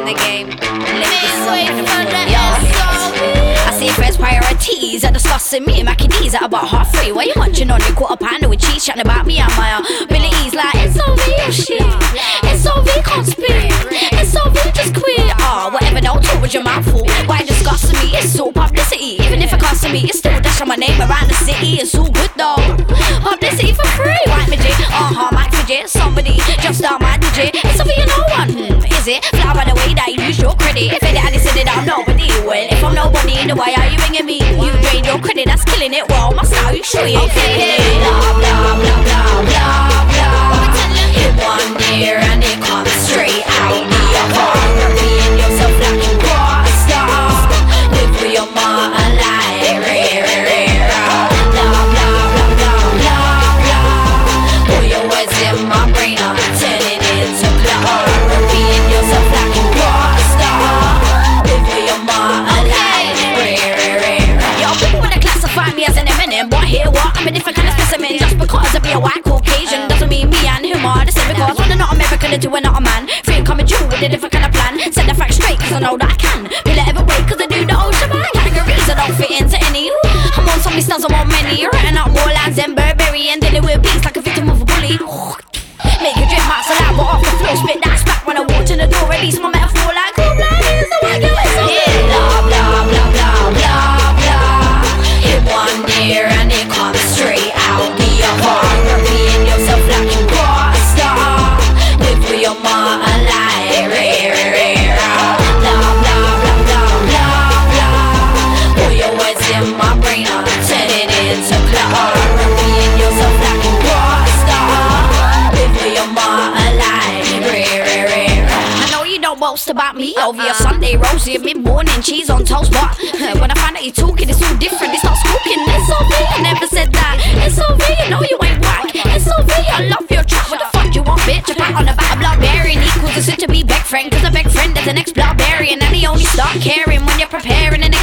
the game. I see friends' priorities are discussing me and Mackie D's at about 3:30. Why you munching on your quarter pounder with cheese, chatting about me and my abilities? Like, it's so real shit. It's so real, can't speak. It's so real, just quit. Whatever, don't talk with your mouth full. Why discussing me? It's all publicity. Even if it costs me, it's still dashing my name around the city. It's all good though. Publicity for free, right, midget? Mic fidget. Somebody just start my digit. It's over you no one. Is it? Fly by the way that you use your credit. If it hadn't said it, I'm nobody. Well, if I'm nobody, then why are you ringing me? You drain your credit, that's killing it. Well, my style, you sure you ain't feeling it? Blah, blah, blah, blah, blah, blah. Hit one year and it comes straight out the other. Being yourself like you rock star. Live with your mom alive. Blah, blah, blah, blah, blah, blah. Put your words in my brain, I'm turning into cloud. Being yourself like you rock star. Live with your mom alive. Yo, people wanna classify me as an Eminem, but here what? I'm a different kind of specimen. Just because I be a white Caucasian doesn't mean me and him are the same. Because when I'm not American, the two are not a man. Free and coming true with a different kind of plan. Set the facts straight, cause I know that I can. Will it ever wait, cause I do the whole shebang. Categories I don't fit into any. I'm on so many stars, I want many. Writing out more lines than Burberry and dealing with beats like a victim of a bully. Make your drip out saliva off the floor. Spit that smack when I walk in the door. Release my metaphor like cool blind is the white girl. It's blah, blah, blah, blah, blah, blah. Hit one year and it comes straight out the other. Being yourself like you rock star. Live with your mom alive. Blah, blah, blah, blah, blah, blah. Put your words in my brain, I'm turning into cloud. Being yourself like you rock star. Live with your mom alive. I know you don't boast about me over your Sunday roast, your mid-morning cheese on toast, but when I find out you're talking, it's all different. It starts cooking. It's so real, I never said that. It's so real, you know you ain't whack. It's so real, I love your track. What the fuck you want, bitch? A pat on the back, a bloodberry equals a soon to be back friend. Cause a back friend is the next bloodberry, and then he only start caring when you're preparing. And